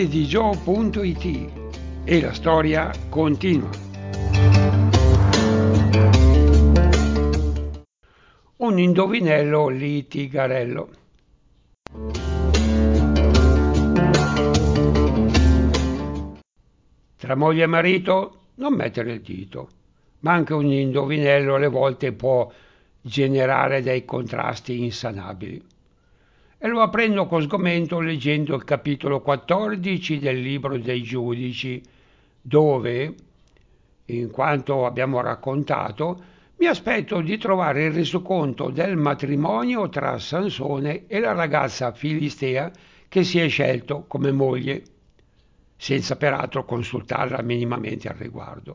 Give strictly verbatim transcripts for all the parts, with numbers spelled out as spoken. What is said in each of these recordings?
di gio punto it e la storia continua. Un indovinello litigarello. Tra moglie e marito non mettere il dito, ma anche un indovinello alle volte può generare dei contrasti insanabili. E lo apprendo con sgomento leggendo il capitolo quattordici del libro dei Giudici, dove, in quanto abbiamo raccontato, mi aspetto di trovare il resoconto del matrimonio tra Sansone e la ragazza filistea che si è scelto come moglie, senza peraltro consultarla minimamente al riguardo.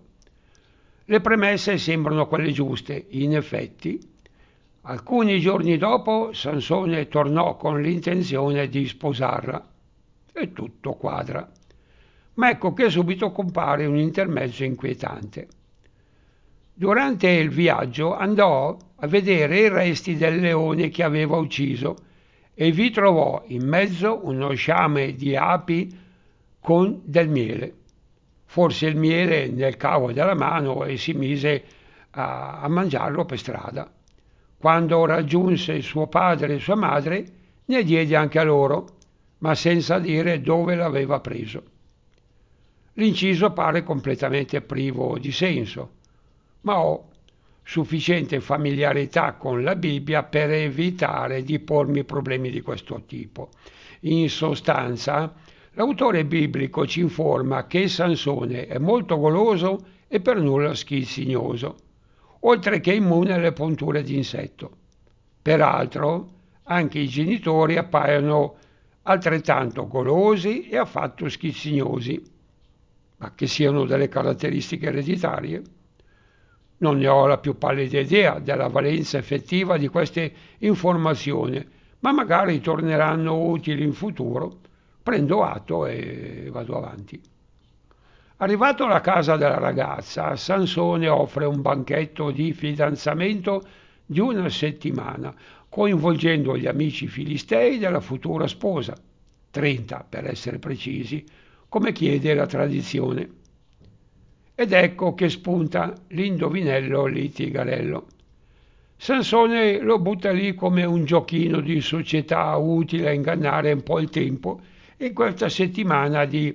Le premesse sembrano quelle giuste, in effetti. Alcuni giorni dopo Sansone tornò con l'intenzione di sposarla e tutto quadra. Ma ecco che subito compare un intermezzo inquietante. Durante il viaggio andò a vedere i resti del leone che aveva ucciso e vi trovò in mezzo uno sciame di api con del miele. Forse il miele nel cavo della mano e si mise a, a mangiarlo per strada. Quando raggiunse suo padre e sua madre, ne diede anche a loro, ma senza dire dove l'aveva preso. L'inciso pare completamente privo di senso, ma ho sufficiente familiarità con la Bibbia per evitare di pormi problemi di questo tipo. In sostanza, l'autore biblico ci informa che Sansone è molto goloso e per nulla schizzignoso, oltre che immune alle punture di insetto. Peraltro, anche i genitori appaiono altrettanto golosi e affatto schizzignosi, ma che siano delle caratteristiche ereditarie. Non ne ho la più pallida idea della valenza effettiva di queste informazioni, ma magari torneranno utili in futuro. Prendo atto e vado avanti. Arrivato alla casa della ragazza, Sansone offre un banchetto di fidanzamento di una settimana, coinvolgendo gli amici filistei della futura sposa, trenta per essere precisi, come chiede la tradizione. Ed ecco che spunta l'indovinello litigarello. Sansone lo butta lì come un giochino di società utile a ingannare un po' il tempo in questa settimana di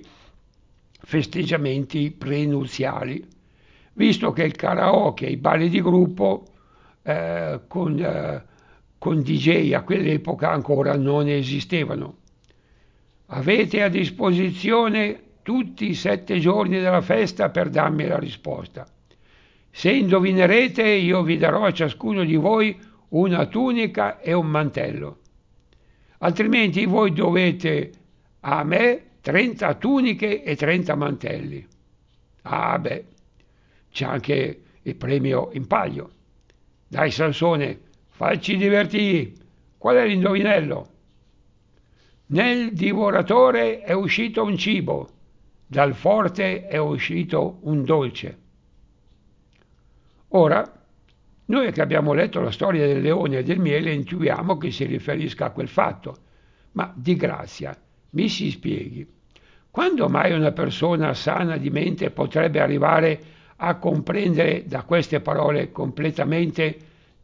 festeggiamenti prenuziali, visto che il karaoke e i balli di gruppo eh, con, eh, con D J a quell'epoca ancora non esistevano. Avete a disposizione tutti i sette giorni della festa per darmi la risposta. Se indovinerete, io vi darò a ciascuno di voi una tunica e un mantello. Altrimenti voi dovete a me trenta tuniche e trenta mantelli. Ah beh, c'è anche il premio in palio. Dai Sansone, facci divertire. Qual è l'indovinello? Nel divoratore è uscito un cibo, dal forte è uscito un dolce. Ora, noi che abbiamo letto la storia del leone e del miele intuiamo che si riferisca a quel fatto, ma di grazia mi si spieghi. Quando mai una persona sana di mente potrebbe arrivare a comprendere da queste parole completamente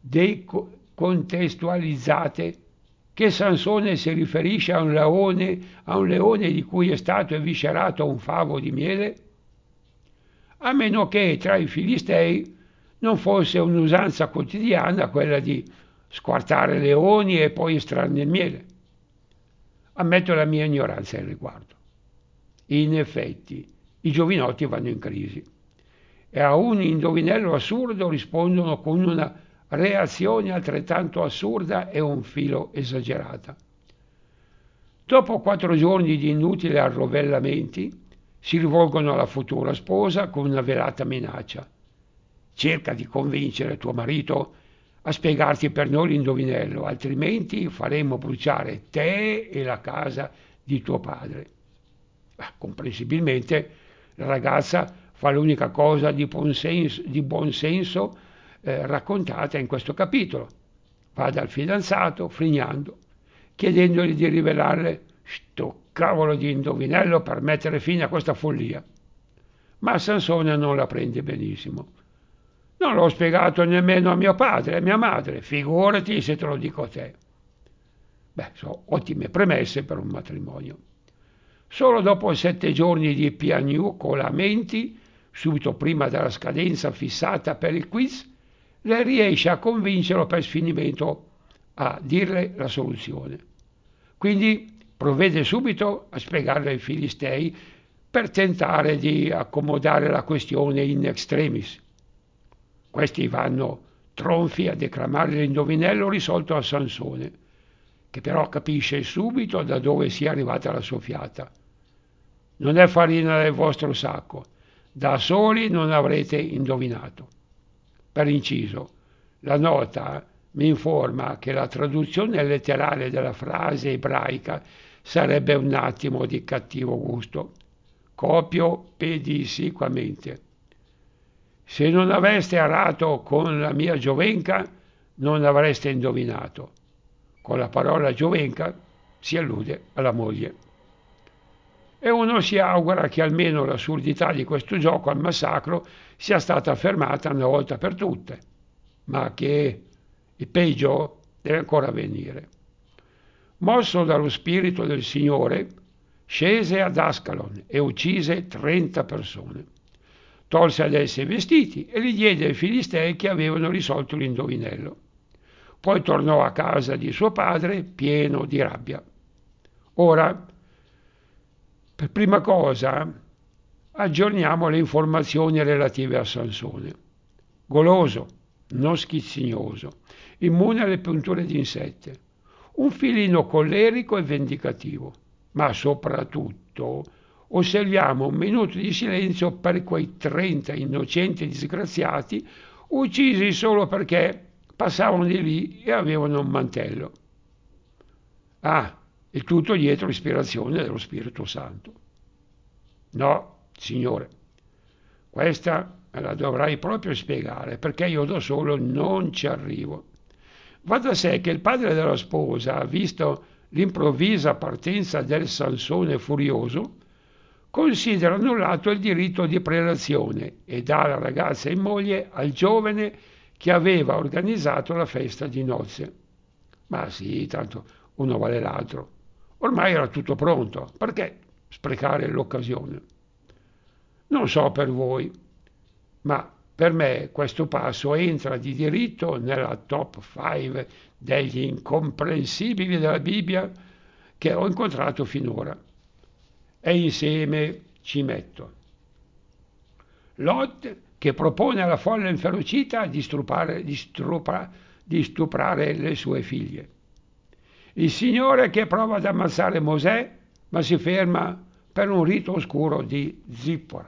decontestualizzate che Sansone si riferisce a un leone, a un leone di cui è stato eviscerato un favo di miele? A meno che tra i filistei non fosse un'usanza quotidiana quella di squartare leoni e poi estrarne il miele. Ammetto la mia ignoranza al riguardo. In effetti, i giovinotti vanno in crisi e a un indovinello assurdo rispondono con una reazione altrettanto assurda e un filo esagerata. Dopo quattro giorni di inutili arrovellamenti, si rivolgono alla futura sposa con una velata minaccia. Cerca di convincere tuo marito a spiegarti per noi l'indovinello, altrimenti faremo bruciare te e la casa di tuo padre. Ah, comprensibilmente la ragazza fa l'unica cosa di buon senso, di buon senso eh, raccontata in questo capitolo. Va dal fidanzato, frignando, chiedendogli di rivelarle sto cavolo di indovinello per mettere fine a questa follia. Ma Sansone non la prende benissimo. Non l'ho spiegato nemmeno a mio padre e a mia madre, figurati se te lo dico a te. Beh, sono ottime premesse per un matrimonio. Solo dopo sette giorni di piagnucolamenti, subito prima della scadenza fissata per il quiz, lei riesce a convincerlo per sfinimento a dirle la soluzione. Quindi provvede subito a spiegarle ai Filistei per tentare di accomodare la questione in extremis. Questi vanno tronfi a declamare l'indovinello risolto a Sansone, che però capisce subito da dove sia arrivata la soffiata. Non è farina del vostro sacco, da soli non avrete indovinato. Per inciso, la nota mi informa che la traduzione letterale della frase ebraica sarebbe un attimo di cattivo gusto. Copio pedissequamente. Se non aveste arato con la mia giovenca, non avreste indovinato. Con la parola giovenca si allude alla moglie. E uno si augura che almeno l'assurdità di questo gioco al massacro sia stata fermata una volta per tutte, ma che il peggio deve ancora venire. Mosso dallo spirito del Signore, scese ad Ascalon e uccise trenta persone. Tolse ad esse i vestiti e li diede ai Filistei che avevano risolto l'indovinello. Poi tornò a casa di suo padre pieno di rabbia. Ora, per prima cosa, aggiorniamo le informazioni relative a Sansone. Goloso, non schizzignoso, immune alle punture di insetti, un filino collerico e vendicativo, ma soprattutto osserviamo un minuto di silenzio per quei trenta innocenti disgraziati uccisi solo perché passavano di lì e avevano un mantello. Ah, il tutto dietro l'ispirazione dello Spirito Santo. No, signore, questa me la dovrai proprio spiegare, perché io da solo non ci arrivo. Va da sé che il padre della sposa, visto l'improvvisa partenza del Sansone furioso, considera annullato il diritto di prelazione e dà la ragazza in moglie al giovane che aveva organizzato la festa di nozze. Ma sì, tanto uno vale l'altro. Ormai era tutto pronto, perché sprecare l'occasione? Non so per voi, ma per me questo passo entra di diritto nella top cinque degli incomprensibili della Bibbia che ho incontrato finora. E insieme ci metto Lot che propone alla folla inferocita di, strupare, di, strupa, di stuprare le sue figlie. Il Signore che prova ad ammazzare Mosè, ma si ferma per un rito oscuro di Zippora.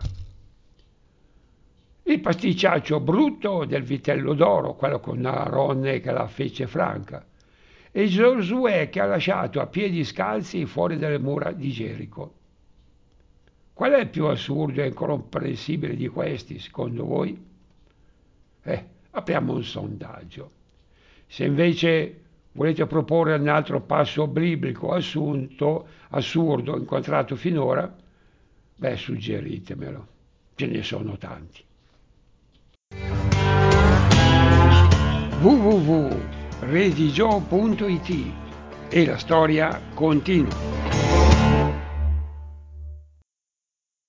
Il pasticciaccio brutto del vitello d'oro, quello con Aronne che la fece franca, e Giosuè che ha lasciato a piedi scalzi fuori dalle mura di Gerico. Qual è il più assurdo e incomprensibile di questi, secondo voi? Eh, apriamo un sondaggio. Se invece volete proporre un altro passo biblico assunto, assurdo incontrato finora, beh, suggeritemelo. Ce ne sono tanti. w w w punto redigio punto it e la storia continua.